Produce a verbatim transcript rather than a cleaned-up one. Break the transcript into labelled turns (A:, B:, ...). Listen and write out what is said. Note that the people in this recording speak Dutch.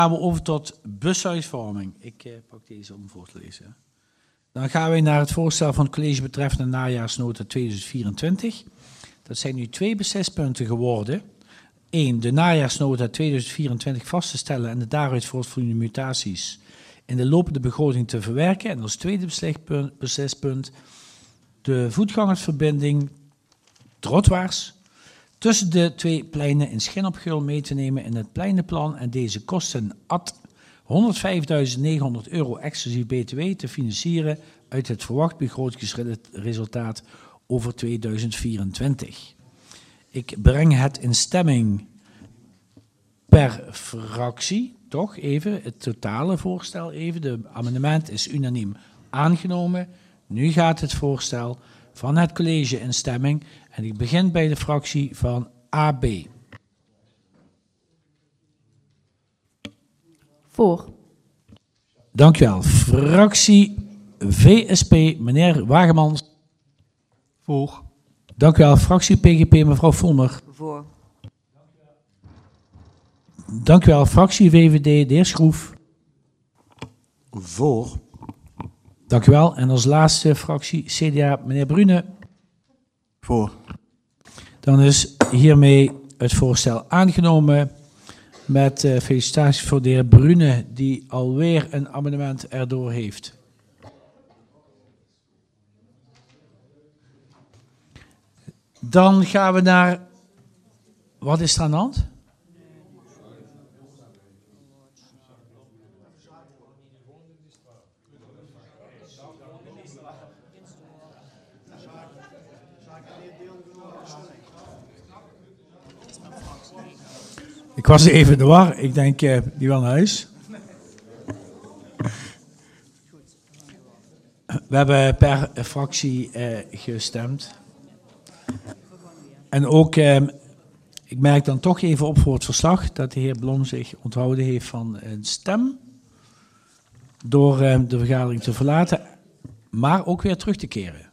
A: Dan gaan we over tot bushuisvorming. Ik eh, pak deze om voor te lezen. Dan gaan we naar het voorstel van het college betreffende najaarsnota tweeduizend vierentwintig. Dat zijn nu twee beslispunten geworden. Eén, de najaarsnota tweeduizend vierentwintig vast te stellen en de daaruit voortvloeiende mutaties in de lopende begroting te verwerken. En als tweede beslispunt, beslispunt de voetgangersverbinding trottoirs tussen de twee pleinen in Schin op Geul mee te nemen in het pleinenplan en deze kosten ad honderdvijfduizend negenhonderd euro exclusief B T W te financieren uit het verwacht begrotingsresultaat over tweeduizend vierentwintig. Ik breng het in stemming per fractie, toch even, het totale voorstel even. De amendement is unaniem aangenomen. Nu gaat het voorstel van het college in stemming en ik begin bij de fractie van A B.
B: Voor.
A: Dank u wel. Fractie V S P, meneer Wagemans.
C: Voor.
A: Dank u wel. Fractie P G P, mevrouw Volmer.
B: Voor.
A: Dank u wel. Fractie V V D, de heer Schroef.
C: Voor.
A: Dank u wel. En als laatste fractie C D A, meneer Brune.
C: Voor.
A: Dan is hiermee het voorstel aangenomen met uh, felicitaties voor de heer Brune, die alweer een amendement erdoor heeft. Dan gaan we naar... Wat is er aan de hand? Ik was even in de war. Ik denk, uh, die wil naar huis. We hebben per uh, fractie uh, gestemd. En ook, uh, ik merk dan toch even op voor het verslag dat de heer Blom zich onthouden heeft van een stem. Door uh, de vergadering te verlaten, maar ook weer terug te keren.